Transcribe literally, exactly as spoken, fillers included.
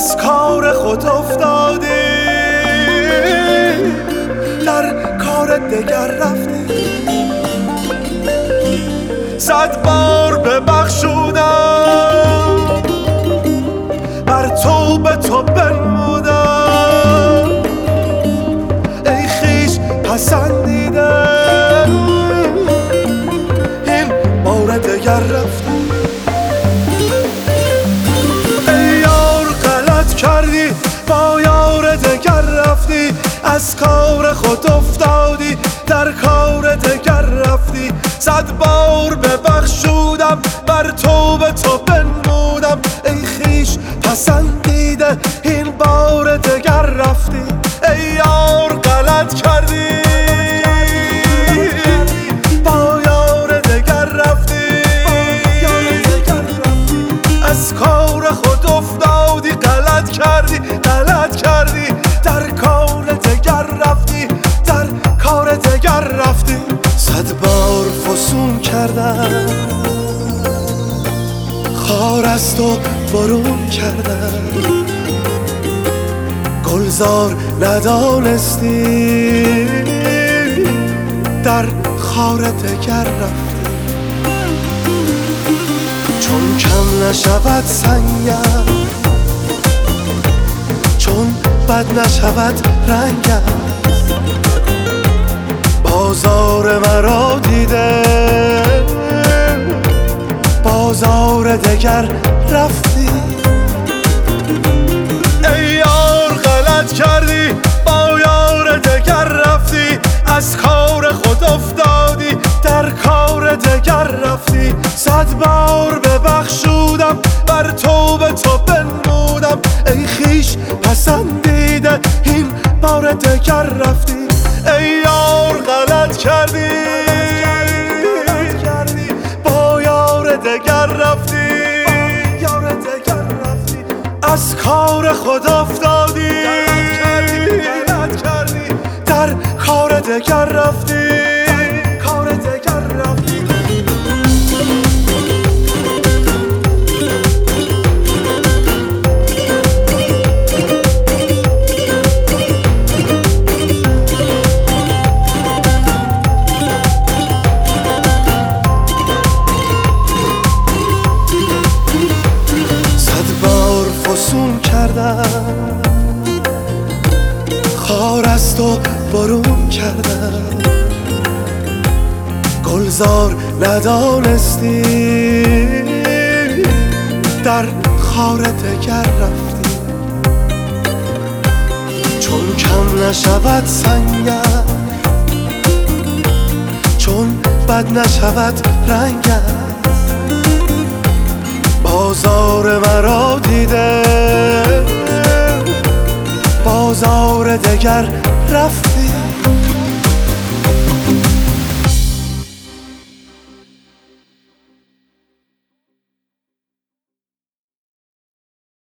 از کار خود افتادی، در کار دگر رفتی. صد بار ببخشودم، بر تو به تو بنمودم، ای خویش پسندیدم، این بار دگر رفتی. ای یار غلط کردی، با یار دگر رفتی، از کار خود افتادی، در کار دگر رفتی. صد بار ببخشودم، بر تو به تو بنمودم، ای خویش پسندیده، این بار دگر رفتی. ای یار غلط کردی، با یار دگر رفتی، از کار خود افتادی، غلط کردی، غلط کردی، در کار دگر رفتی، در کار دگر رفتی. صد بار فسون کردم، خار از تو برون کردم، گلزار ندانستی، در خار دگر رفتی. چون کم نشود سنگم، چون بد نشود رنگم، بازار مرا دیده، بازار دگر رفتی. ای یار غلط کردی، با یار دگر رفتی، از کار خود افتادی، در کار دگر رفتی. صد بار ببخشودم، بر تو به تو بنمودم، ای خویش پسندیده، این بار دگر رفتی. ای یار غلط کردی، با یار دگر رفتی، از کار خود افتادی، در کار دگر رفتی، کار دگر رفتی. فسون کردم، خار از تو برون کردم، گلزار ندانستی، در خار دگر رفتی. چون کم نشود سنگم، چون بد نشود رنگم، بازار مرا دیده، بازار دگر رفتی.